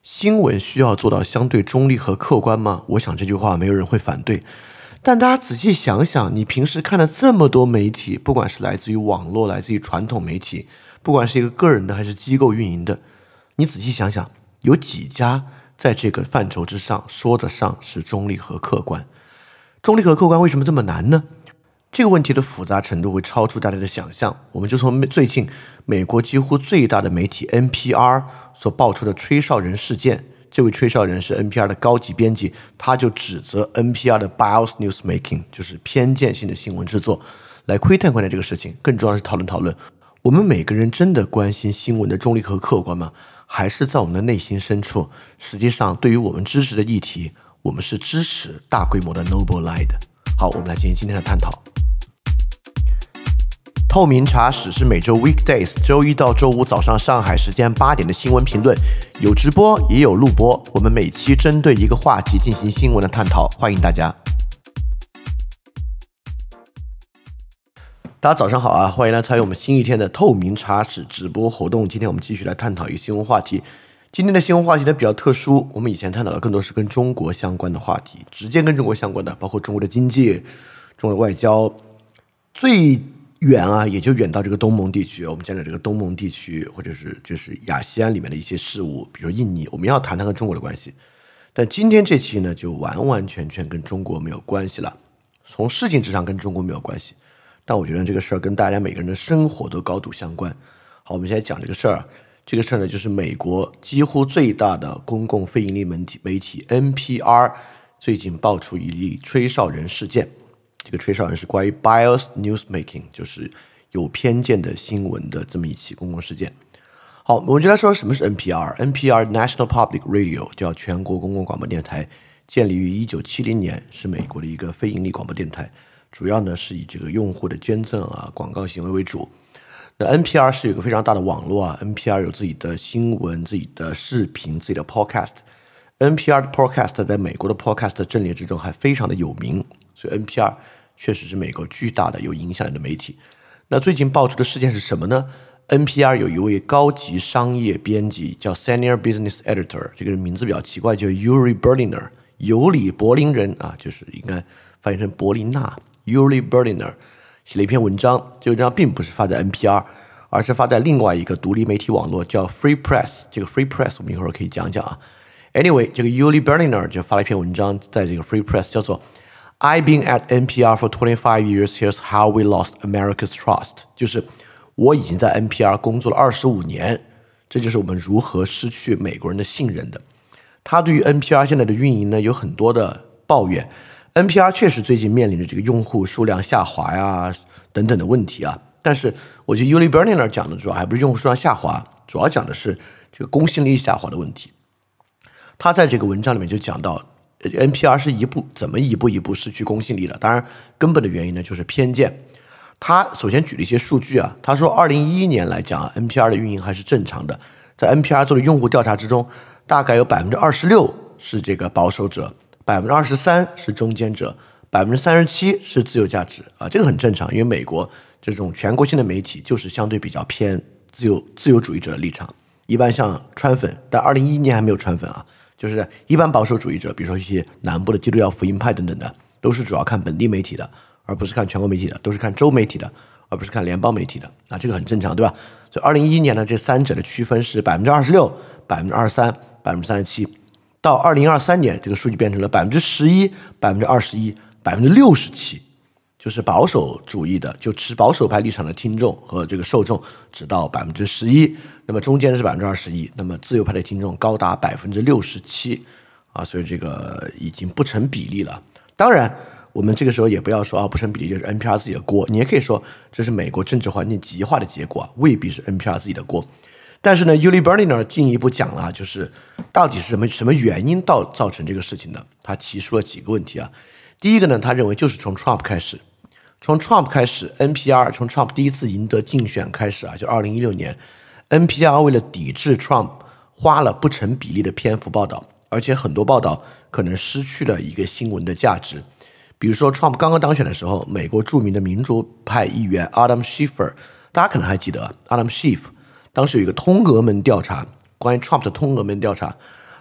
新闻需要做到相对中立和客观吗？我想这句话没有人会反对。但大家仔细想想，你平时看了这么多媒体，不管是来自于网络，来自于传统媒体，不管是一个个人的还是机构运营的，你仔细想想，有几家在这个范畴之上说得上是中立和客观？中立和客观为什么这么难呢？这个问题的复杂程度会超出大家的想象。我们就从最近美国几乎最大的媒体 NPR 所爆出的吹哨人事件，这位吹哨人是 NPR 的高级编辑，他就指责 NPR 的 bias newsmaking， 就是偏见性的新闻制作，来窥探这个事情。更重要的是讨论我们每个人真的关心新闻的中立和客观吗？还是在我们的内心深处，实际上对于我们支持的议题，我们是支持大规模的 noble lie 的。好，我们来进行今天的探讨。透明茶室是每周 weekdays 周一到周五早上上海时间8点的新闻评论，有直播也有录播，我们每期针对一个话题进行新闻的探讨，欢迎大家。大家早上好啊，欢迎来参与我们新一天的透明茶室直播活动。今天我们继续来探讨一个新闻话题。今天的新闻话题呢比较特殊，我们以前探讨的更多是跟中国相关的话题，直接跟中国相关的，包括中国的经济、中国的外交，最远啊，也就远到这个东盟地区。我们讲讲这个东盟地区，或者是就是亚细安里面的一些事务，比如印尼，我们要谈谈跟中国的关系。但今天这期呢，就完完全全跟中国没有关系了，从事情之上跟中国没有关系。但我觉得这个事儿跟大家每个人的生活都高度相关。好，我们现在讲这个事儿。这个事儿呢，就是美国几乎最大的公共非盈利媒体 NPR 最近爆出一例吹哨人事件。这个吹哨人是关于 bias newsmaking， 就是有偏见的新闻的这么一起公共事件。好，我们就来说什么是 NPR。NPR National Public Radio 叫全国公共广播电台，建立于1970年，是美国的一个非盈利广播电台，主要呢是以这个用户的捐赠啊、广告行为为主。那 NPR 是有一个非常大的网络啊 ，NPR 有自己的新闻、自己的视频、自己的 podcast。NPR 的 podcast 在美国的 podcast 阵列之中还非常的有名，所以 NPR 确实是美国巨大的有影响力的媒体。那最近爆出的事件是什么呢？ NPR 有一位高级商业编辑叫 Senior Business Editor， 这个人名字比较奇怪，叫 Uri Berliner， 尤里柏林人啊，就是应该翻译成柏林纳 Uri Berliner。写了一篇文章，这个文章并不是发在 NPR， 而是发在另外一个独立媒体网络叫 Free Press。 这个 Free Press 我们一会儿可以讲讲啊。Anyway， 这个 Uri Berliner 就发了一篇文章在这个 Free Press， 叫做 I've been at NPR for 25 years, here's how we lost America's trust， 就是我已经在 NPR 工作了25年，这就是我们如何失去美国人的信任的。他对于 NPR 现在的运营呢有很多的抱怨。NPR 确实最近面临着这个用户数量下滑呀等等的问题啊，但是我觉得 Uri Berliner 讲的主要还不是用户数量下滑，主要讲的是这个公信力下滑的问题。他在这个文章里面就讲到 NPR 是怎么一步一步失去公信力的，当然根本的原因呢就是偏见。他首先举了一些数据啊，他说2011年来讲NPR 的运营还是正常的，在 NPR 做的用户调查之中，大概有 26% 是这个保守者，23% 是中间者，37% 是自由价值啊，这个很正常，因为美国这种全国性的媒体就是相对比较偏自由主义者的立场，一般像川粉，但2011年还没有川粉啊，就是一般保守主义者，比如说一些南部的基督教福音派等等的，都是主要看本地媒体的，而不是看全国媒体的，都是看州媒体的，而不是看联邦媒体的啊，这个很正常，对吧？所以2011年呢，这三者的区分是 26%、23%、37%。到2023年，这个数据变成了 11%、21%、67%，就是保守主义的，就持保守派立场的听众和这个受众只到 11%， 那么中间是 21%， 那么自由派的听众高达 67%啊，所以这个已经不成比例了。当然，我们这个时候也不要说啊，不成比例就是 NPR 自己的锅，你也可以说这是美国政治环境极化的结果，未必是 NPR 自己的锅。但是呢 Uri Berliner 进一步讲了，就是到底是什么原因造成这个事情的。他提出了几个问题啊。第一个呢，他认为就是从 Trump 开始，从 NPR 从 Trump 第一次赢得竞选开始啊，就2016年 NPR 为了抵制 Trump 花了不成比例的篇幅报道，而且很多报道可能失去了一个新闻的价值。比如说 Trump 刚刚当选的时候，美国著名的民主派议员 Adam Schiff， 大家可能还记得 Adam Schiff当时有一个通俄门调查，关于 Trump 的通俄门调查，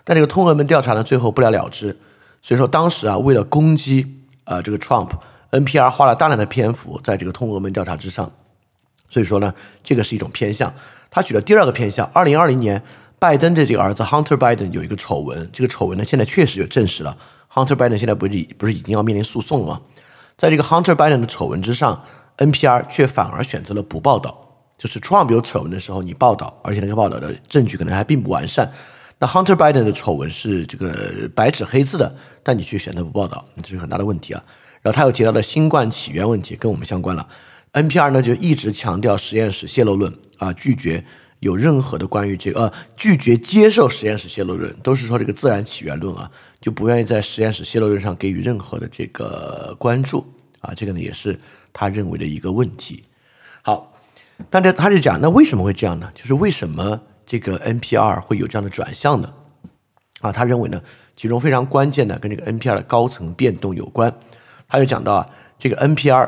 但这个通俄门调查呢，最后不了了之。所以说当时啊，为了攻击这个 Trump，NPR 花了大量的篇幅在这个通俄门调查之上。所以说呢，这个是一种偏向。他举了第二个偏向，2020年拜登的这个儿子 Hunter Biden 有一个丑闻，这个丑闻呢现在确实有证实了。Hunter Biden 现在不是已经要面临诉讼了吗？在这个 Hunter Biden 的丑闻之上 ，NPR 却反而选择了不报道。就是 Trump 有丑闻的时候你报道，而且那个报道的证据可能还并不完善。那 Hunter Biden 的丑闻是这个白纸黑字的，但你却选择不报道，这是很大的问题啊。然后他又提到了新冠起源问题，跟我们相关了。NPR 呢就一直强调实验室泄露论啊，拒绝有任何的关于这个拒绝接受实验室泄露论，都是说这个自然起源论啊，就不愿意在实验室泄露论上给予任何的这个关注啊，这个呢也是他认为的一个问题。好，但他就讲，那为什么会这样呢？就是为什么这个 NPR 会有这样的转向呢？啊，他认为呢，其中非常关键的跟这个 NPR 的高层变动有关。他就讲到啊，这个 NPR。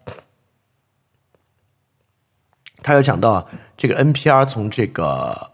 他有讲到这个 NPR 从这个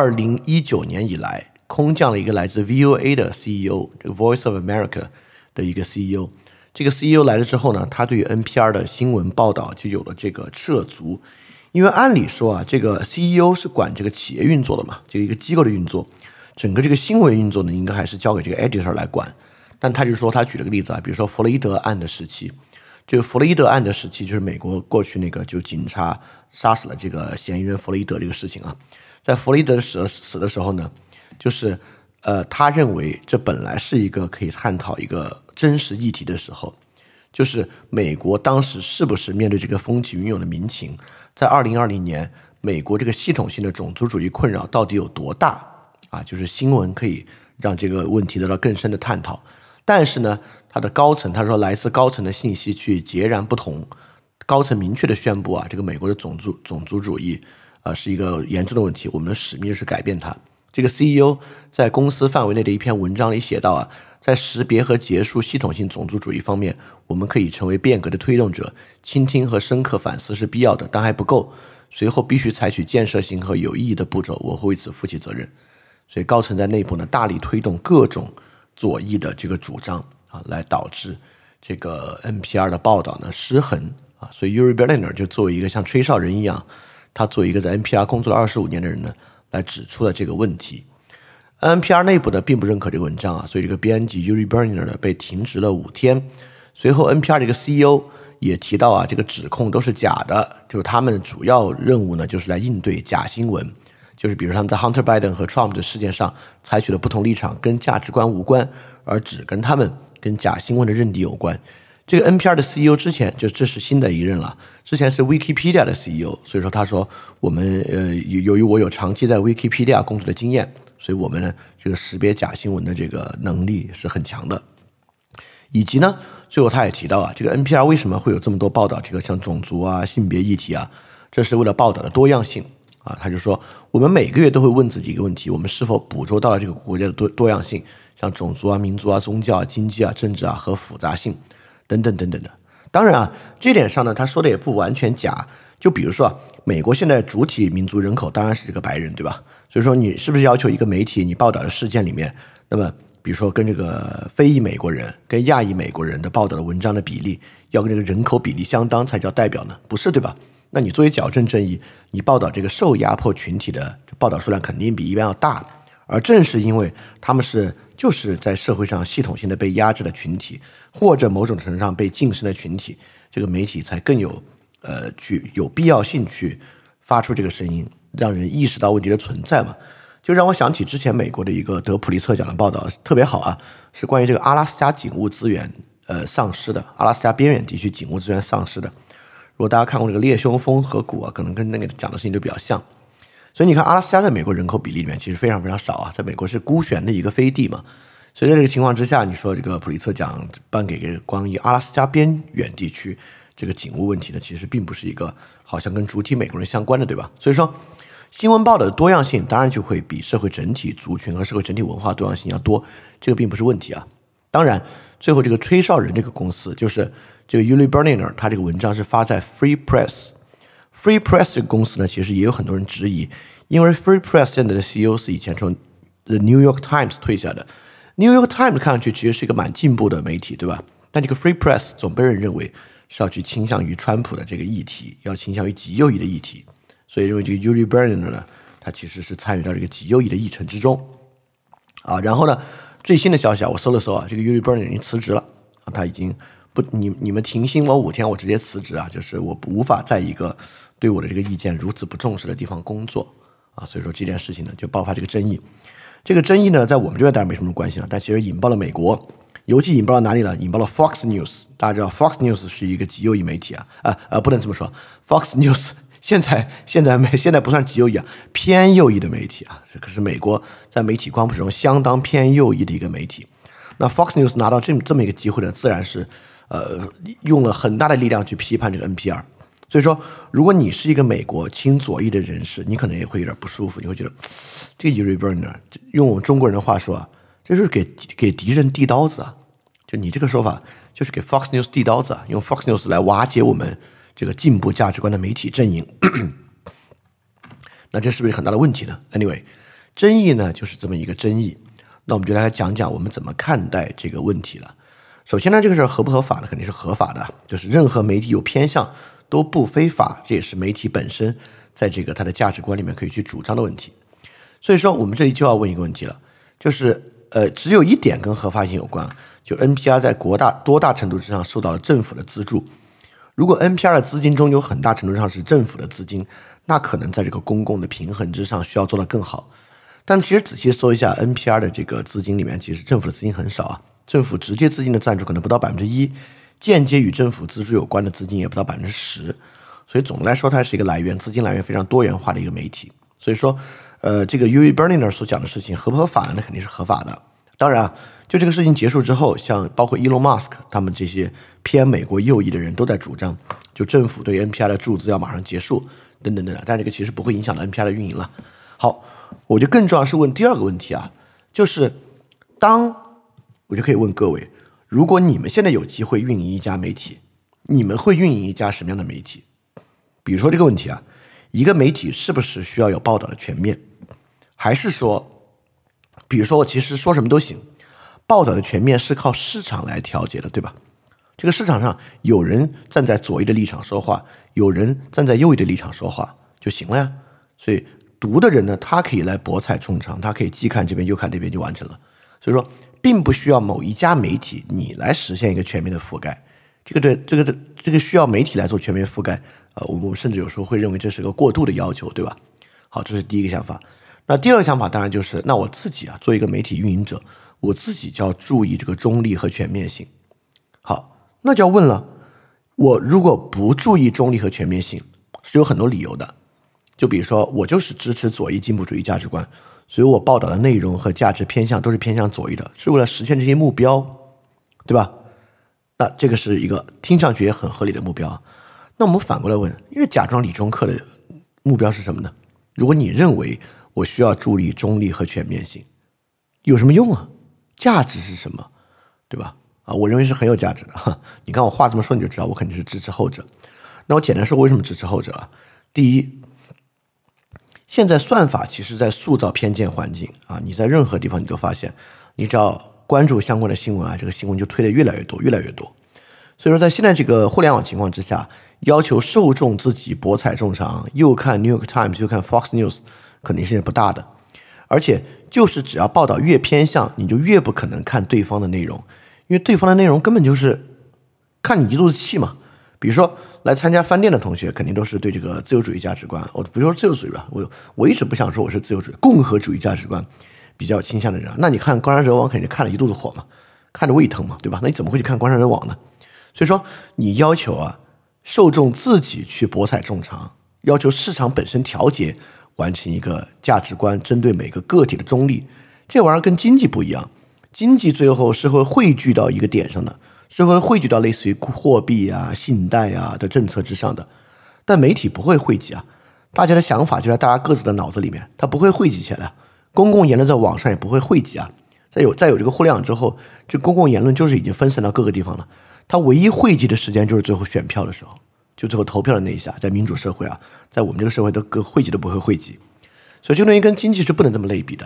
2019年以来空降了一个来自 VOA 的 CEO， 这个 Voice of America 的一个 CEO。这个 CEO 来了之后呢，他对于 NPR 的新闻报道就有了这个涉足。因为按理说啊，这个 CEO 是管这个企业运作的嘛，这个一个机构的运作，整个这个新闻运作呢，应该还是交给这个 editor 来管。但他就说，他举了个例子啊，比如说弗洛伊德案的时期。这个弗洛伊德案的时期，就是美国过去那个就警察杀死了这个嫌疑人弗洛伊德这个事情啊，在弗洛伊德死的时候呢，就是他认为这本来是一个可以探讨一个真实议题的时候，就是美国当时是不是面对这个风起云涌的民情，在2020年美国这个系统性的种族主义困扰到底有多大啊？就是新闻可以让这个问题得到更深的探讨，但是呢，他的高层他说来自高层的信息却截然不同，高层明确的宣布啊，这个美国的种族主义是一个严重的问题，我们的使命就是改变它。这个 CEO 在公司范围内的一篇文章里写到啊，在识别和结束系统性种族主义方面，我们可以成为变革的推动者，倾听和深刻反思是必要的，但还不够，随后必须采取建设性和有意义的步骤，我会为此负起责任。所以高层在内部呢，大力推动各种左翼的这个主张啊，来导致这个 NPR 的报道呢失衡啊。所以 Uri Berliner 就作为一个像吹哨人一样，他作为一个在 NPR 工作了25年的人呢，来指出了这个问题。NPR 内部呢并不认可这个文章啊，所以这个编辑 Uri Berliner 呢被停职了5天。随后 NPR 这个 CEO 也提到啊，这个指控都是假的，就是他们主要任务呢就是来应对假新闻。就是比如他们在 Hunter Biden 和 Trump 的事件上采取了不同立场，跟价值观无关，而只跟他们跟假新闻的认定有关。这个 NPR 的 CEO 之前就这是新的一任了，之前是 Wikipedia 的 CEO， 所以说他说我们由于我有长期在 Wikipedia 工作的经验，所以我们呢这个识别假新闻的这个能力是很强的。以及呢，最后他也提到啊，这个 NPR 为什么会有这么多报道这个像种族啊、性别议题啊，这是为了报道的多样性。啊，他就说，我们每个月都会问自己一个问题：我们是否捕捉到了这个国家的多样性，像种族啊、民族啊、宗教啊、经济啊、政治啊和复杂性等等等等的。当然啊，这点上呢，他说的也不完全假。就比如说啊，美国现在主体民族人口当然是这个白人，对吧？所以说你是不是要求一个媒体你报道的事件里面，那么比如说跟这个非裔美国人跟亚裔美国人的报道的文章的比例要跟这个人口比例相当才叫代表呢？不是，对吧？那你作为矫正正义，你报道这个受压迫群体的报道数量肯定比一般要大，而正是因为他们就是在社会上系统性的被压制的群体，或者某种程度上被晋升的群体，这个媒体才更有必要性去发出这个声音，让人意识到问题的存在嘛。就让我想起之前美国的一个得普利策奖的报道，特别好啊，是关于这个阿拉斯加警务资源丧失的，阿拉斯加边远地区警务资源丧失的。如果大家看过这个猎凶风河谷啊，可能跟那个讲的事情就比较像。所以你看阿拉斯加在美国人口比例里面其实非常非常少啊，在美国是孤悬的一个飞地嘛。所以在这个情况之下，你说这个普利策奖颁给这个关于阿拉斯加边远地区这个警务问题呢，其实并不是一个好像跟主体美国人相关的，对吧？所以说新闻报道的多样性当然就会比社会整体族群和社会整体文化多样性要多，这个并不是问题啊。当然最后这个吹哨人这个公司就是这个 Uri Berliner， 他这个文章是发在 Free Press。Free Press 这个公司呢，其实也有很多人质疑，因为 Free Press 现在的 CEO 是以前从 The New York Times 退下的。New York Times 看上去其实是一个蛮进步的媒体，对吧？但这个 Free Press 总被人认为是要去倾向于川普的这个议题，要倾向于极右翼的议题，所以认为这个 Yuri Berniner 呢，他其实是参与到这个极右翼的议程之中啊。然后呢，最新的消息啊，我搜了搜啊，这个 Yuri Berniner 已经辞职了啊，他已经不，你们停薪我5天，我直接辞职啊，就是我无法在一个对我的这个意见如此不重视的地方工作啊，所以说这件事情呢就爆发这个争议。这个争议呢，在我们这边当然没什么关系了，但其实引爆了美国，尤其引爆到哪里了？引爆了 Fox News。大家知道 Fox News 是一个极右翼媒体啊，不能这么说 ，Fox News 现在不算极右翼啊，偏右翼的媒体啊，这可是美国在媒体光谱中相当偏右翼的一个媒体。那 Fox News 拿到这么一个机会呢，自然是用了很大的力量去批判这个 NPR。所以说，如果你是一个美国亲左翼的人士，你可能也会有点不舒服，你会觉得这个 Yuri Berniner 用我们中国人的话说啊，这就是给敌人递刀子啊！就你这个说法，就是给 Fox News 递刀子啊，用 Fox News 来瓦解我们这个进步价值观的媒体阵营。那这是不是很大的问题呢 ？Anyway， 争议呢就是这么一个争议。那我们就来讲讲我们怎么看待这个问题了。首先呢，这个事儿合不合法呢？肯定是合法的，就是任何媒体有偏向都不非法，这也是媒体本身在这个它的价值观里面可以去主张的问题。所以说，我们这里就要问一个问题了，就是只有一点跟合法性有关，就 NPR 在多大程度之上受到了政府的资助。如果 NPR 的资金中有很大程度上是政府的资金，那可能在这个公共的平衡之上需要做得更好。但其实仔细搜一下 NPR 的这个资金里面，其实政府的资金很少啊，政府直接资金的占比可能不到 1%， 间接与政府资助有关的资金也不到 10%， 所以总的来说它是一个资金来源非常多元化的一个媒体。所以说这个 Yuri Berniner 所讲的事情合不合法呢？那肯定是合法的。当然就这个事情结束之后，像包括 Elon Musk 他们这些偏美国右翼的人都在主张，就政府对 NPR 的注资要马上结束等等等等，但这个其实不会影响到 NPR 的运营了。好，我就更重要是问第二个问题啊，就是我就可以问各位，如果你们现在有机会运营一家媒体，你们会运营一家什么样的媒体？比如说这个问题啊，一个媒体是不是需要有报道的全面，还是说，比如说我其实说什么都行，报道的全面是靠市场来调节的，对吧？这个市场上有人站在左翼的立场说话，有人站在右翼的立场说话就行了呀。所以读的人呢，他可以来博采众长，他可以既看这边又看这边就完成了。所以说并不需要某一家媒体你来实现一个全面的覆盖，这个需要媒体来做全面覆盖，我们甚至有时候会认为这是个过度的要求，对吧？好，这是第一个想法。那第二个想法当然就是，那我自己做一个媒体运营者，我自己就要注意这个中立和全面性。好，那就要问了，我如果不注意中立和全面性，是有很多理由的。就比如说，我就是支持左翼进步主义价值观，所以我报道的内容和价值偏向都是偏向左翼的，是为了实现这些目标，对吧？那这个是一个听上去也很合理的目标。那我们反过来问，因为假装理中客的目标是什么呢？如果你认为我需要助力中立和全面性，有什么用啊？价值是什么？对吧？我认为是很有价值的。你看我话这么说你就知道，我肯定是支持后者。那我简单说为什么支持后者啊？第一，现在算法其实在塑造偏见环境啊！你在任何地方你都发现，你只要关注相关的新闻啊，这个新闻就推得越来越多，越来越多。所以说，在现在这个互联网情况之下，要求受众自己博采众长，又看 New York Times 又看 Fox News， 肯定是不大的。而且就是只要报道越偏向，你就越不可能看对方的内容，因为对方的内容根本就是看你一肚子气嘛。比如说来参加饭店的同学，肯定都是对这个自由主义价值观，比如说自由主义吧，我一直不想说我是自由主义，共和主义价值观比较倾向的人。那你看《关山人网》肯定看了一肚子火嘛，看着胃疼嘛，对吧？那你怎么会去看《关山人网》呢？所以说你要求受众自己去博采众长，要求市场本身调节，完成一个价值观针对每个个体的中立，这玩意儿跟经济不一样。经济最后是会汇聚到一个点上的，是会汇聚到类似于货币啊、信贷啊的政策之上的。但媒体不会汇集啊，大家的想法就在大家各自的脑子里面，它不会汇集起来。公共言论在网上也不会汇集啊。再有这个互联网之后，这公共言论就是已经分散到各个地方了。它唯一汇集的时间就是最后选票的时候，就最后投票的那一下。在民主社会在我们这个社会都汇集都不会汇集，所以这个东西跟经济是不能这么类比的。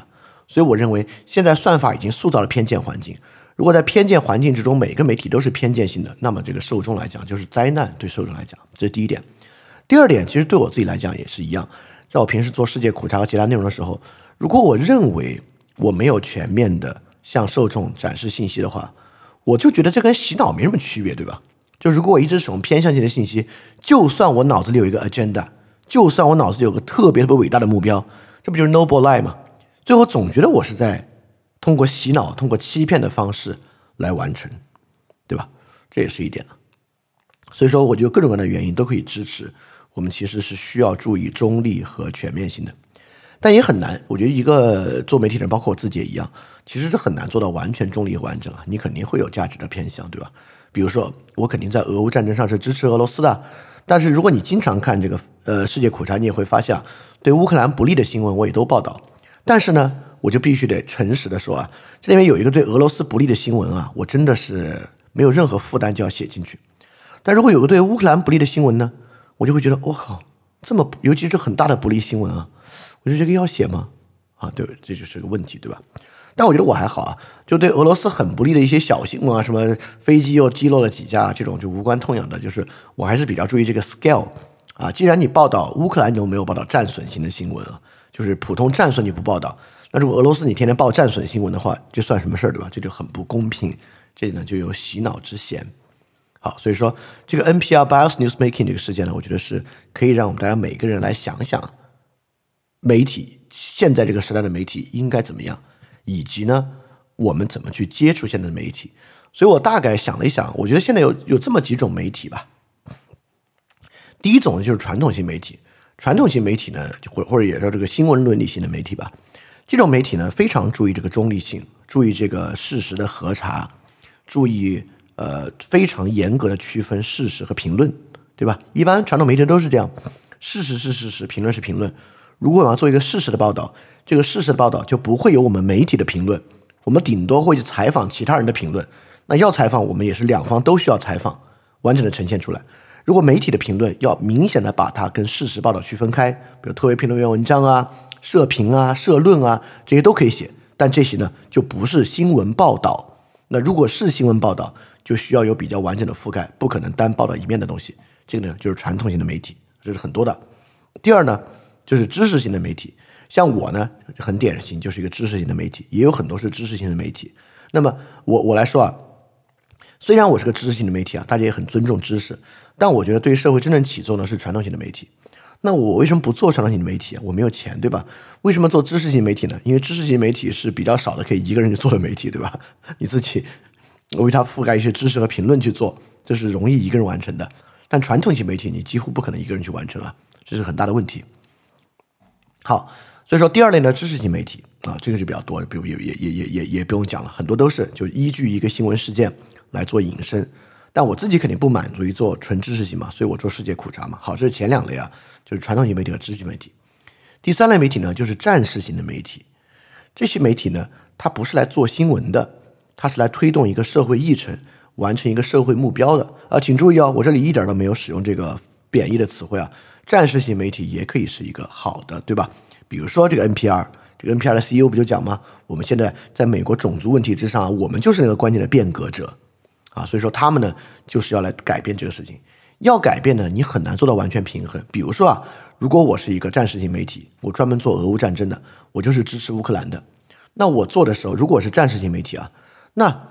所以我认为现在算法已经塑造了偏见环境。如果在偏见环境之中，每个媒体都是偏见性的，那么这个受众来讲就是灾难，对受众来讲，这是第一点。第二点，其实对我自己来讲也是一样。在我平时做世界苦茶和其他内容的时候，如果我认为我没有全面的向受众展示信息的话，我就觉得这跟洗脑没什么区别，对吧？就如果我一直使用偏向性的信息，就算我脑子里有一个 agenda， 就算我脑子里有个特别伟大的目标，这不就是 noble lie 吗？最后总觉得我是在通过洗脑、通过欺骗的方式来完成，对吧？这也是一点。所以说，我觉得各种各样的原因都可以支持我们其实是需要注意中立和全面性的，但也很难。我觉得一个做媒体人，包括我自己也一样，其实是很难做到完全中立和完整啊。你肯定会有价值的偏向，对吧？比如说，我肯定在俄乌战争上是支持俄罗斯的，但是如果你经常看这个世界苦茶，你也会发现，对乌克兰不利的新闻我也都报道。但是呢，我就必须得诚实的说啊，这里面有一个对俄罗斯不利的新闻啊，我真的是没有任何负担就要写进去。但如果有个对乌克兰不利的新闻呢，我就会觉得我靠，这么尤其是很大的不利新闻啊，我觉得这个要写吗？啊，对，这就是个问题，对吧？但我觉得我还好啊，就对俄罗斯很不利的一些小新闻啊，什么飞机又击落了几架，这种就无关痛痒的，就是我还是比较注意这个 scale 啊。既然你报道乌克兰，你有没有报道战损型的新闻啊？就是普通战损你不报道，那如果俄罗斯你天天报战损新闻的话，这算什么事儿，对吧？这就很不公平，这呢就有洗脑之嫌。好，所以说这个 NPR Bias Newsmaking 这个事件呢，我觉得是可以让我们大家每个人来想想，媒体现在这个时代的媒体应该怎么样，以及呢我们怎么去接触现在的媒体。所以我大概想了一想，我觉得现在有这么几种媒体吧。第一种就是传统性媒体，传统性媒体呢，或者也叫这个新闻伦理性的媒体吧。这种媒体呢，非常注意这个中立性，注意这个事实的核查，注意非常严格的区分事实和评论，对吧？一般传统媒体都是这样，事实是事实，评论是评论。如果我要做一个事实的报道，这个事实的报道就不会有我们媒体的评论，我们顶多会去采访其他人的评论。那要采访，我们也是两方都需要采访，完整的呈现出来。如果媒体的评论要明显的把它跟事实报道区分开，比如特别评论员文章啊、社评啊、社论啊，这些都可以写，但这些呢就不是新闻报道。那如果是新闻报道，就需要有比较完整的覆盖，不可能单报道一面的东西。这个呢就是传统性的媒体，这是很多的。第二呢就是知识型的媒体，像我呢很典型，就是一个知识型的媒体，也有很多是知识型的媒体。那么我来说啊，虽然我是个知识型的媒体啊，大家也很尊重知识，但我觉得对社会真正起作用的是传统型的媒体。那我为什么不做传统型的媒体啊？我没有钱，对吧？为什么做知识型媒体呢？因为知识型媒体是比较少的可以一个人去做的媒体，对吧？你自己为它覆盖一些知识和评论去做，这是容易一个人完成的。但传统型媒体你几乎不可能一个人去完成啊，这是很大的问题。好，所以说第二类呢，知识型媒体啊，这个就比较多，比如也不用讲了，很多都是就依据一个新闻事件来做引申。但我自己肯定不满足于做纯知识型嘛，所以我做世界苦茶嘛。好，这是前两类啊，就是传统型媒体和知识型媒体。第三类媒体呢，就是战士型的媒体。这些媒体呢，它不是来做新闻的，它是来推动一个社会议程，完成一个社会目标的。请注意哦，我这里一点都没有使用这个贬义的词汇啊。战士型媒体也可以是一个好的，对吧？比如说这个 NPR， 这个 NPR 的 CEO 不就讲吗？我们现在在美国种族问题之上，我们就是那个关键的变革者。所以说他们呢就是要来改变这个事情。要改变呢，你很难做到完全平衡。比如说啊，如果我是一个战时型媒体，我专门做俄乌战争的，我就是支持乌克兰的，那我做的时候，如果是战时型媒体啊，那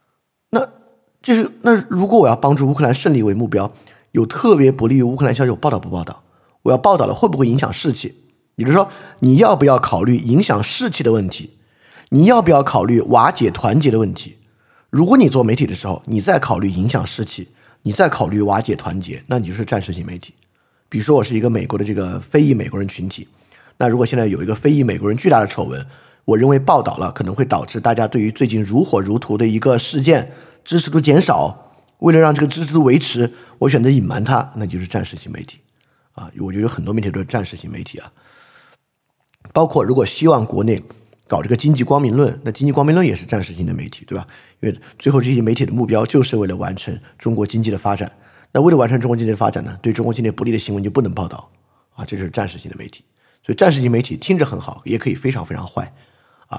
如果我要帮助乌克兰胜利为目标，有特别不利于乌克兰消息，我报道不报道？我要报道了，会不会影响士气？也就是说，你要不要考虑影响士气的问题？你要不要考虑瓦解团结的问题？如果你做媒体的时候，你再考虑影响士气，你再考虑瓦解团结，那你就是战时型媒体。比如说我是一个美国的这个非裔美国人群体，那如果现在有一个非裔美国人巨大的丑闻，我认为报道了可能会导致大家对于最近如火如荼的一个事件支持度减少，为了让这个支持度维持，我选择隐瞒它，那就是战时型媒体我觉得有很多媒体都是战时型媒体啊。包括如果希望国内搞这个经济光明论，那经济光明论也是战时型的媒体，对吧？因为最后这些媒体的目标就是为了完成中国经济的发展。那为了完成中国经济的发展呢，对中国经济不利的新闻就不能报道这就是战时型的媒体。所以战时型媒体听着很好，也可以非常非常坏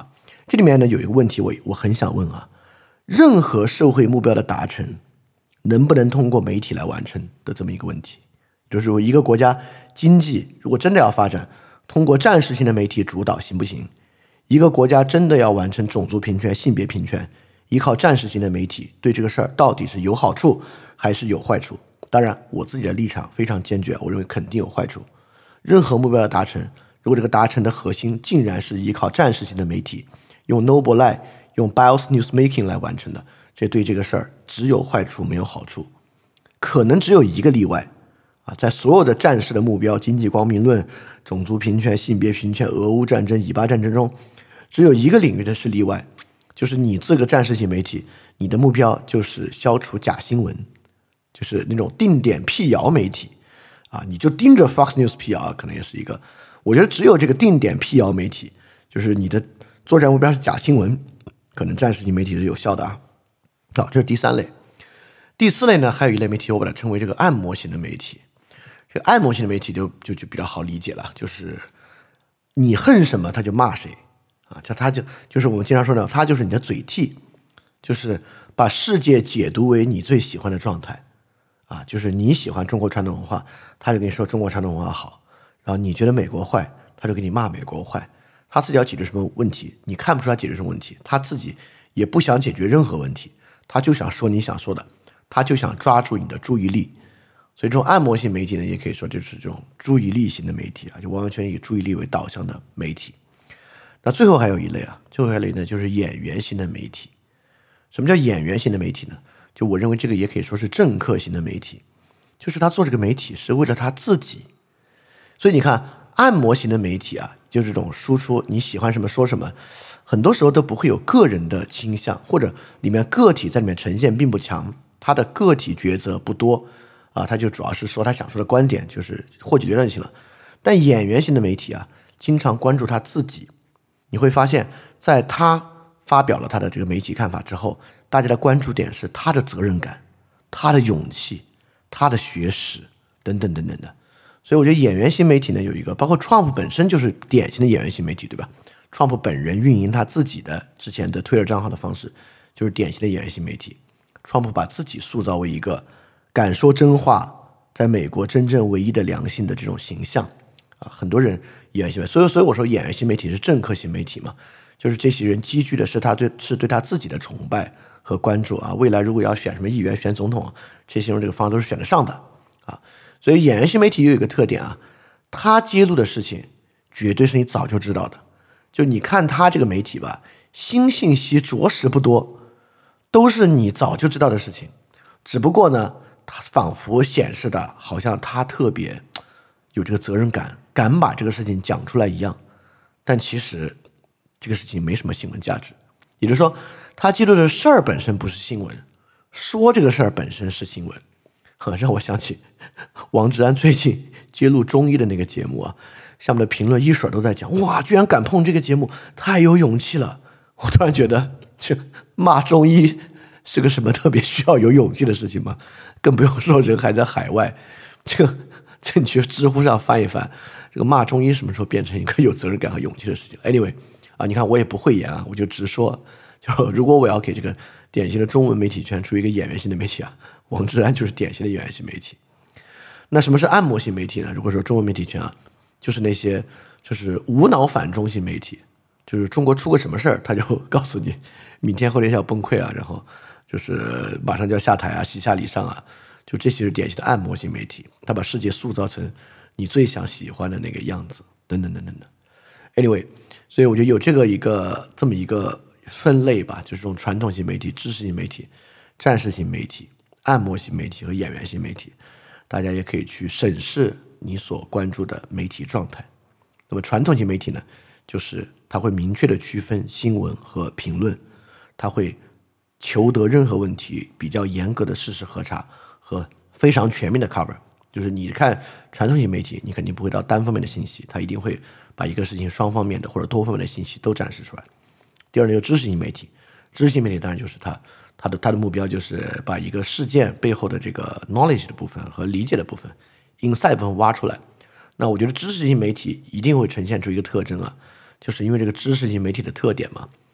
这里面呢有一个问题我很想问啊，任何社会目标的达成能不能通过媒体来完成的这么一个问题，就是说一个国家经济如果真的要发展，通过战时性的媒体主导行不行？一个国家真的要完成种族平权、性别平权，依靠战时性的媒体对这个事儿到底是有好处还是有坏处？当然我自己的立场非常坚决，我认为肯定有坏处。任何目标的达成，如果这个达成的核心竟然是依靠战时性的媒体，用 Noble Lie、用 Bias Newsmaking 来完成的，这对这个事儿只有坏处没有好处。可能只有一个例外啊，在所有的战士的目标，经济光明论、种族平权、性别平权、俄乌战争、以巴战争中，只有一个领域的是例外，就是你这个战时性媒体，你的目标就是消除假新闻，就是那种定点辟谣媒体啊，你就盯着 Fox News 辟谣，可能也是一个。我觉得只有这个定点辟谣媒体，就是你的作战目标是假新闻，可能战时性媒体是有效的啊。好，这是第三类。第四类呢，还有一类媒体，我把它称为这个按摩型的媒体。这个按摩型的媒体就比较好理解了，就是你恨什么他就骂谁啊，就是我们经常说的，他就是你的嘴替，就是把世界解读为你最喜欢的状态啊，就是你喜欢中国传统文化，他就跟你说中国传统文化好，然后你觉得美国坏，他就给你骂美国坏。他自己要解决什么问题，你看不出他解决什么问题，他自己也不想解决任何问题，他就想说你想说的，他就想抓住你的注意力。所以这种按摩型媒体呢，也可以说就是这种注意力型的媒体啊，就完完全以注意力为导向的媒体。那最后还有一类啊，最后一类呢就是演员型的媒体。什么叫演员型的媒体呢？就我认为这个也可以说是政客型的媒体，就是他做这个媒体是为了他自己。所以你看按摩型的媒体啊，就这种输出你喜欢什么说什么，很多时候都不会有个人的倾向，或者里面个体在里面呈现并不强，他的个体抉择不多啊，他就主要是说他想说的观点，就是获取流量就行了。但演员型的媒体啊，经常关注他自己，你会发现在他发表了他的这个媒体看法之后，大家的关注点是他的责任感、他的勇气、他的学识等等等等的。所以我觉得演员型媒体呢有一个，包括 Trump 本身就是典型的演员型媒体，对吧？ Trump 本人运营他自己的之前的 Twitter 账号的方式就是典型的演员型媒体。 Trump 把自己塑造为一个敢说真话，在美国真正唯一的良心的这种形象啊，很多人演员型媒体，所以我说演员型媒体是政客型媒体嘛，就是这些人积聚的是对他自己的崇拜和关注啊，未来如果要选什么议员、选总统，这些人这个方案都是选得上的啊。所以演员型媒体有一个特点啊，他揭露的事情绝对是你早就知道的，就你看他这个媒体吧，新信息着实不多，都是你早就知道的事情，只不过呢，他仿佛显示的好像他特别有这个责任感，敢把这个事情讲出来一样，但其实这个事情没什么新闻价值。也就是说，他揭露的事儿本身不是新闻，说这个事儿本身是新闻。让我想起王志安最近揭露中医的那个节目啊，下面的评论一水都在讲，哇，居然敢碰这个节目，太有勇气了。我突然觉得，这骂中医是个什么特别需要有勇气的事情吗？更不用说人还在海外，这你去知乎上翻一翻，这个骂中医什么时候变成一个有责任感和勇气的事情 ？Anyway， 啊，你看我也不讳言啊，我就直说，就如果我要给这个典型的中文媒体圈出一个演员型的媒体啊，王志安就是典型的演员型媒体。那什么是按摩型媒体呢？如果说中文媒体圈啊，就是那些就是无脑反中型媒体，就是中国出个什么事儿，他就告诉你明天后天要崩溃啊，然后就是马上就要下台啊，西下礼上啊，就这些是典型的按摩型媒体，他把世界塑造成你最想喜欢的那个样子，等等等等的。Anyway， 所以我觉得有这么一个分类吧，就是这种传统型媒体、知识型媒体、战士型媒体、按摩型媒体和演员型媒体，大家也可以去审视你所关注的媒体状态。那么传统型媒体呢，就是它会明确的区分新闻和评论，它会求得任何问题比较严格的事实核查和非常全面的 cover。就是你看传统型媒体，你肯定不会到单方面的信息，它一定会把一个事情双方面的或者多方面的信息都展示出来。第二呢，就是知识型媒体，知识型媒体当然就是它的目标就是把一个事件背后的这个 knowledge 的部分和理解的部分 insight 部分挖出来。那我觉得知识型媒体一定会呈现出一个特征啊，就是因为这个知识型媒体的特点嘛，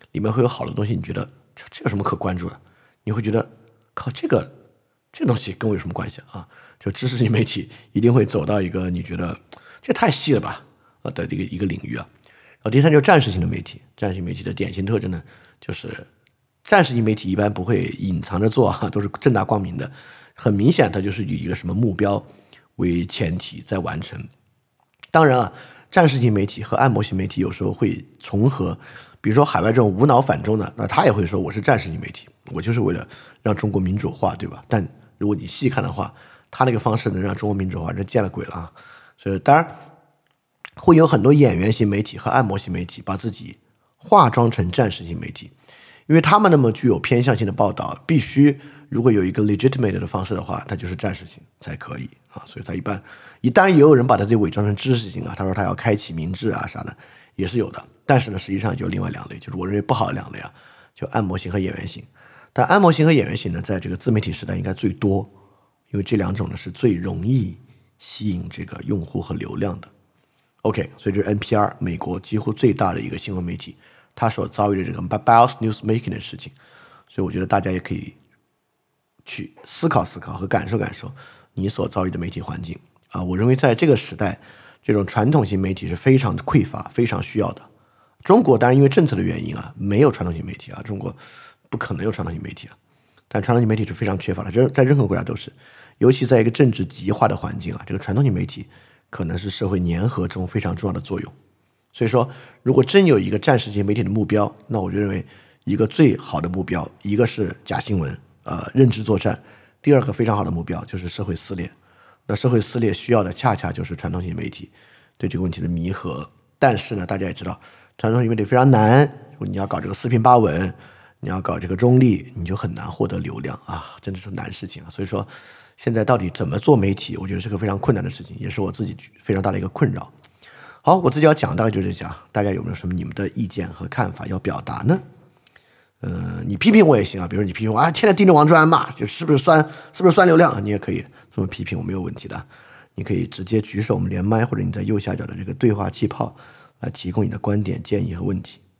里面会有好的东西，你觉得这有什么可关注的？你会觉得靠这东西跟我有什么关系啊？就知识型媒体一定会走到一个你觉得这太细了吧的一个领域啊。然后第三就是战士型的媒体，战士型媒体的典型特征呢，就是战士型媒体一般不会隐藏着做都是正大光明的，很明显它就是以一个什么目标为前提在完成。当然啊，战士型媒体和按摩型媒体有时候会重合，比如说海外这种无脑反中的，那他也会说我是战士型媒体，我就是为了让中国民主化，对吧？但如果你细看的话，他那个方式能让中国民主化，这见了鬼了啊！所以当然会有很多演员型媒体和按摩型媒体把自己化妆成战士型媒体，因为他们那么具有偏向性的报道，必须如果有一个 legitimate 的方式的话，它就是战士型才可以啊。所以他一旦也有人把他自己伪装成知识型啊，他说他要开启民智啊啥的，也是有的。但是呢，实际上就有另外两类，就是我认为不好的两类啊，就按摩型和演员型。但按摩型和演员型呢，在这个自媒体时代应该最多，因为这两种呢是最容易吸引这个用户和流量的。OK， 所以这是 NPR 美国几乎最大的一个新闻媒体，它所遭遇的这个 bias news making 的事情，所以我觉得大家也可以去思考思考和感受感受你所遭遇的媒体环境啊。我认为在这个时代，这种传统型媒体是非常匮乏、非常需要的。中国当然因为政策的原因啊，没有传统型媒体啊，中国不可能有传统型媒体啊，但传统型媒体是非常缺乏的，在任何国家都是，尤其在一个政治极化的环境啊，这个传统型媒体可能是社会粘合中非常重要的作用。所以说，如果真有一个战士型媒体的目标，那我就认为一个最好的目标，一个是假新闻，认知作战；第二个非常好的目标就是社会撕裂。那社会撕裂需要的恰恰就是传统型媒体对这个问题的弥合。但是呢，大家也知道，传统型媒体非常难，你要搞这个四平八稳，你要搞这个中立，你就很难获得流量啊，真的是难事情啊。所以说，现在到底怎么做媒体，我觉得是个非常困难的事情，也是我自己非常大的一个困扰。好，我自己要讲大概就这些啊，大家有没有什么你们的意见和看法要表达呢？你批评我也行啊，比如说你批评我啊，天天盯着王志安骂，就是不是酸流量，你也可以这么批评我，没有问题的。你可以直接举手，我们连麦，或者你在右下角的这个对话气泡来提供你的观点、建议和问题。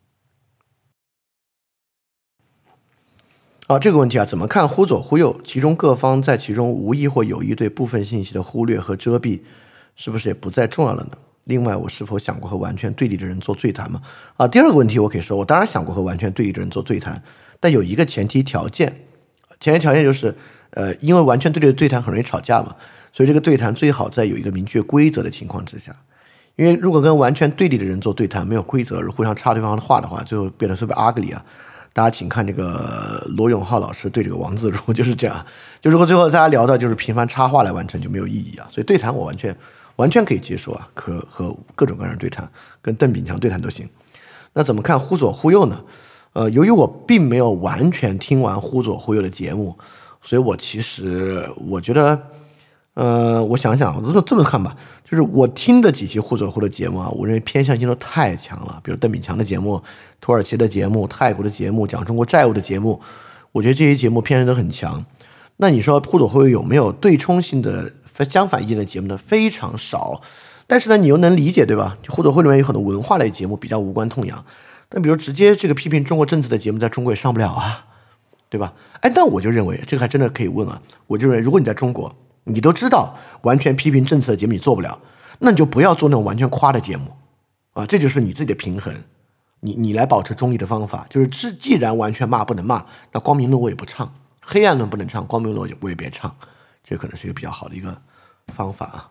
好，这个问题啊，怎么看忽左忽右？其中各方在其中无意或有意对部分信息的忽略和遮蔽，是不是也不再重要了呢？另外，我是否想过和完全对立的人做对谈吗？第二个问题我可以说，我当然想过和完全对立的人做对谈，但有一个前提条件，就是，因为完全对立的对谈很容易吵架嘛，所以这个对谈最好在有一个明确规则的情况之下。因为如果跟完全对立的人做对谈，没有规则，互相插对方的话的话，最后变得特别 ugly 啊。大家请看这个罗永浩老师对这个王自如就是这样，就如果最后大家聊到就是频繁插话来完成，就没有意义啊。所以对谈我完全可以接受啊，和各种各样的对谈，跟邓炳强对谈都行。那怎么看忽左忽右呢？由于我并没有完全听完忽左忽右的节目，所以我觉得，我想想，我这么看吧，就是我听的几期忽左忽右的节目啊，我认为偏向性都太强了，比如邓炳强的节目、土耳其的节目、泰国的节目、讲中国债务的节目，我觉得这些节目偏向都很强。那你说忽左忽右有没有对冲性的相反意见的节目呢？非常少。但是呢，你又能理解，对吧？就忽左忽右里面有很多文化类节目比较无关痛痒，但比如直接这个批评中国政策的节目在中国也上不了啊，对吧？但我就认为这个还真的可以问啊。我就认为，如果你在中国，你都知道完全批评政策的节目你做不了，那你就不要做那种完全夸的节目啊。这就是你自己的平衡，你来保持中立的方法，就是既然完全骂不能骂，那光明论我也不唱，黑暗论不能唱，光明论我也别唱，这可能是一个比较好的一个方法啊。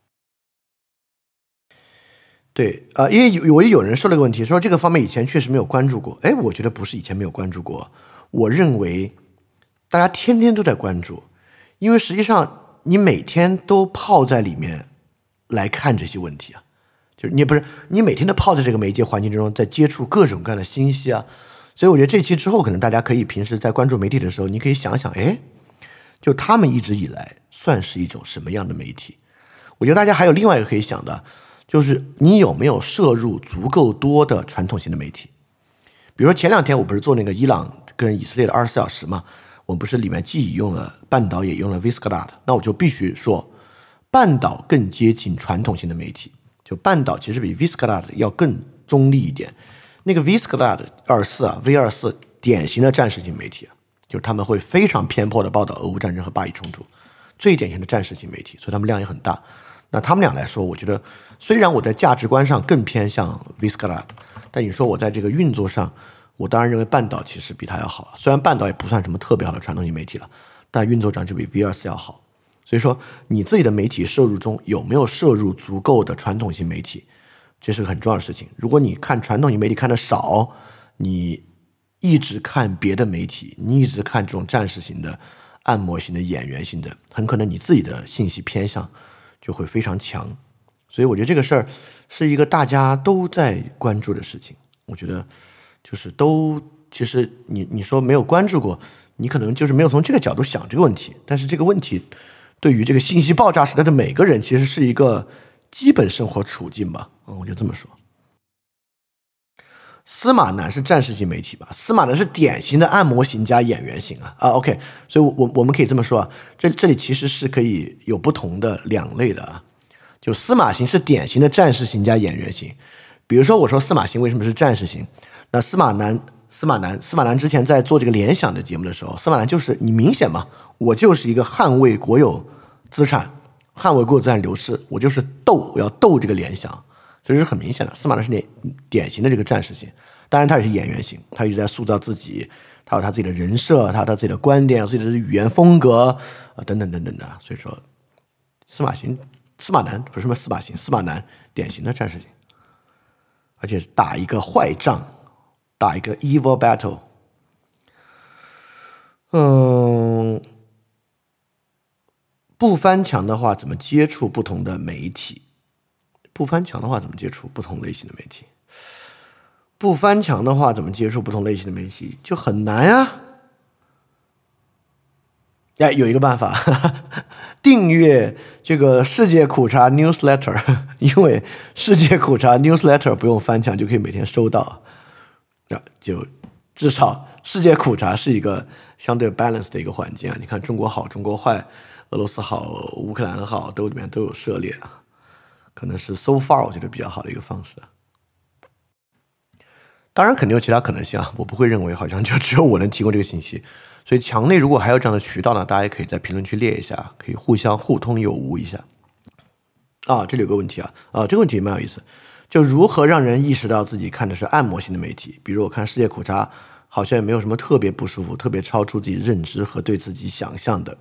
对因为我有人说了个问题，说这个方面以前确实没有关注过。我觉得不是以前没有关注过，我认为大家天天都在关注，因为实际上你每天都泡在里面来看这些问题啊，就是你每天都泡在这个媒介环境之中，在接触各种各样的信息啊。所以我觉得这期之后，可能大家可以平时在关注媒体的时候，你可以想想，就他们一直以来算是一种什么样的媒体？我觉得大家还有另外一个可以想的，就是你有没有摄入足够多的传统型的媒体？比如说前2天我不是做那个伊朗跟以色列的24小时嘛，我们不是里面既用了半岛也用了 Viscalat， 那我就必须说，半岛更接近传统型的媒体，就半岛其实比 Viscalat 要更中立一点。 那个 Vsklad24啊 V24 典型的战时性媒体啊，就是他们会非常偏颇的报道俄乌战争和巴以冲突，最典型的战时性媒体，所以他们量也很大。那他们俩来说，我觉得虽然我在价值观上更偏向 Vsklad， 但你说我在这个运作上，我当然认为半岛其实比它要好，虽然半岛也不算什么特别好的传统性媒体了，但运作上就比 V24 要好。所以说你自己的媒体摄入中有没有摄入足够的传统性媒体，这是个很重要的事情。如果你看传统性媒体看的少，你一直看别的媒体，你一直看这种战士型的、按摩型的、演员型的，很可能你自己的信息偏向就会非常强。所以我觉得这个事儿是一个大家都在关注的事情。我觉得就是其实你说没有关注过，你可能就是没有从这个角度想这个问题。但是这个问题对于这个信息爆炸时代的每个人，其实是一个基本生活处境吧。我就这么说。司马南是战士型媒体吧？司马南是典型的按摩型加演员型OK， 所以我们可以这么说啊，这里其实是可以有不同的两类的啊。就司马型是典型的战士型加演员型。比如说我说司马型为什么是战士型，那司马南之前在做这个联想的节目的时候，司马南就是你明显嘛，我就是一个捍卫国有资产、捍卫国有资产流失，我就是我要斗这个联想，所以是很明显的。司马南是典型的这个战士型，当然他也是演员型，他一直在塑造自己，他有他自己的人设，他有他自己的观点，有自己的语言风格等等等等的。所以说司马南典型的战士型，而且打一个坏仗，打一个 evil battle。不翻墙的话，怎么接触不同的媒体？不翻墙的话，怎么接触不同类型的媒体？不翻墙的话，怎么接触不同类型的媒体？就很难啊。有一个办法，订阅这个世界苦茶 newsletter， 因为世界苦茶 newsletter 不用翻墙就可以每天收到，就至少世界苦茶是一个相对 balance 的一个环境啊。你看中国好，中国坏，俄罗斯好，乌克兰好，里面都有涉猎啊，可能是 so far 我觉得比较好的一个方式。当然肯定有其他可能性啊，我不会认为好像就只有我能提供这个信息。所以墙内如果还有这样的渠道呢，大家也可以在评论区列一下，可以互相互通有无一下。这里有个问题这个问题蛮有意思，就如何让人意识到自己看的是按摩型的媒体？比如我看世界苦茶，好像也没有什么特别不舒服、特别超出自己认知和对自己想象的。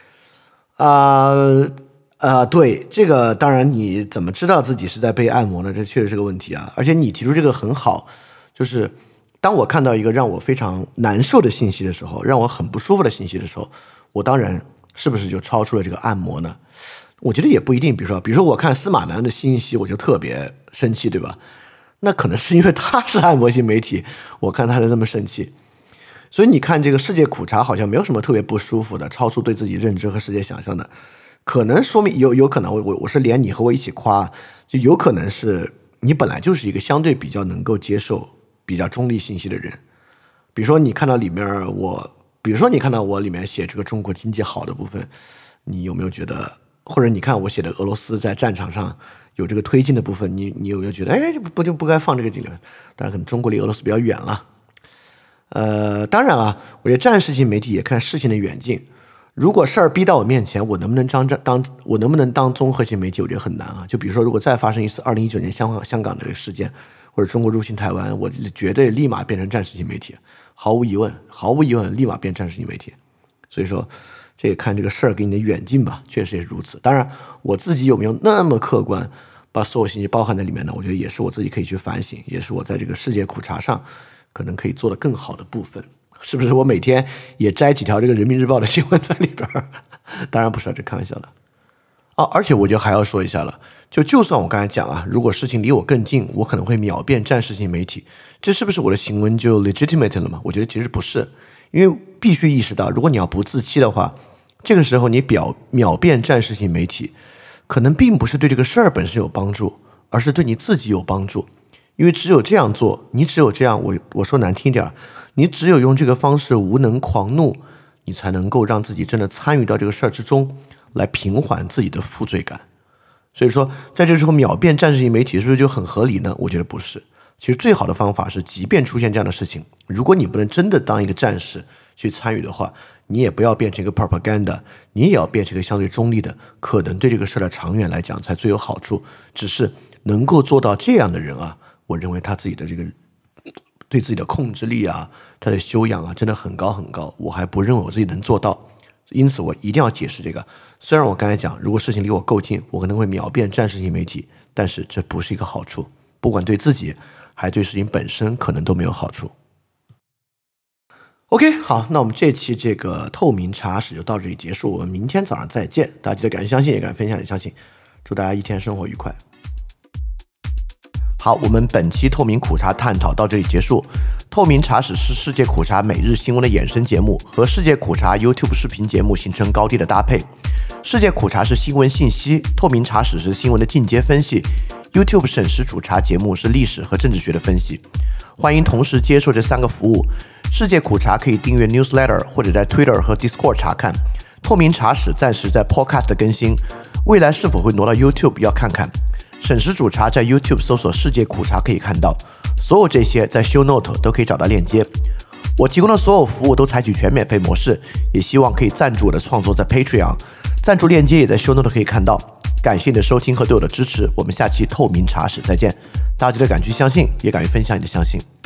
对，这个当然你怎么知道自己是在被按摩呢？这确实是个问题啊。而且你提出这个很好，就是当我看到一个让我非常难受的信息的时候，让我很不舒服的信息的时候，我当然是不是就超出了这个按摩呢？我觉得也不一定。比如说我看司马南的信息，我就特别生气，对吧？那可能是因为他是按摩型媒体，我看他就这么生气。所以你看这个世界苦茶好像没有什么特别不舒服的，超出对自己认知和世界想象的，可能说明有可能我是连你和我一起夸，就有可能是你本来就是一个相对比较能够接受比较中立信息的人。比如说你看到我里面写这个中国经济好的部分，你有没有觉得，或者你看我写的俄罗斯在战场上有这个推进的部分，你有没有觉得不该放这个进来？当然可能中国离俄罗斯比较远了。当然我觉得战士型媒体也看事情的远近。如果事儿逼到我面前，我能不能当综合性媒体，我觉得很难啊。就比如说，如果再发生一次2019年香港的这个事件，或者中国入侵台湾，我绝对立马变成战士型媒体，毫无疑问，立马变战士型媒体。所以说，这也看这个事儿给你的远近吧，确实也是如此。当然，我自己有没有那么客观，把所有信息包含在里面呢？我觉得也是我自己可以去反省，也是我在这个世界苦茶上可能可以做得更好的部分。是不是我每天也摘几条这个人民日报的新闻在里边？当然不是这开玩笑的。而且我觉得还要说一下了，就算我刚才讲如果事情离我更近，我可能会秒变战士型媒体，这是不是我的行为就 legitimate 了吗？我觉得其实不是，因为必须意识到，如果你要不自欺的话，这个时候你秒变战士型媒体，可能并不是对这个事儿本身有帮助，而是对你自己有帮助。因为只有这样做，你只有这样，我说难听点，你只有用这个方式无能狂怒，你才能够让自己真的参与到这个事儿之中，来平缓自己的负罪感。所以说在这时候秒变战士型媒体是不是就很合理呢？我觉得不是。 其实最好的方法是，即便出现这样的事情，如果你不能真的当一个战士去参与的话，你也不要变成一个 propaganda， 你也要变成一个相对中立的，可能对这个事的长远来讲才最有好处。只是能够做到这样的人啊，我认为他自己的这个对自己的控制力啊，他的修养啊，真的很高很高。我还不认为我自己能做到，因此我一定要解释这个。虽然我刚才讲，如果事情离我够近，我可能会秒变战士性媒体，但是这不是一个好处，不管对自己还对事情本身可能都没有好处。OK， 好，那我们这期这个透明茶室就到这里结束，我们明天早上再见。大家记得敢于相信，也敢分享，也相信。祝大家一天生活愉快。好，我们本期透明苦茶探讨到这里结束。透明茶室是世界苦茶每日新闻的衍生节目，和世界苦茶 YouTube 视频节目形成高低的搭配。世界苦茶是新闻信息，透明茶室是新闻的进阶分析， YouTube 审时煮茶节目是历史和政治学的分析。欢迎同时接受这3个服务。世界苦茶可以订阅 newsletter 或者在 Twitter 和 Discord 查看。透明茶室暂时在 Podcast 更新，未来是否会挪到 YouTube 要看看。审时煮茶在 YouTube 搜索世界苦茶可以看到，所有这些在 Show Note 都可以找到链接。我提供的所有服务都采取全免费模式，也希望可以赞助我的创作在 Patreon， 赞助链接也在 Show Note 可以看到。感谢你的收听和对我的支持，我们下期透明茶室再见。大家记得敢去相信，也敢于分享你的相信。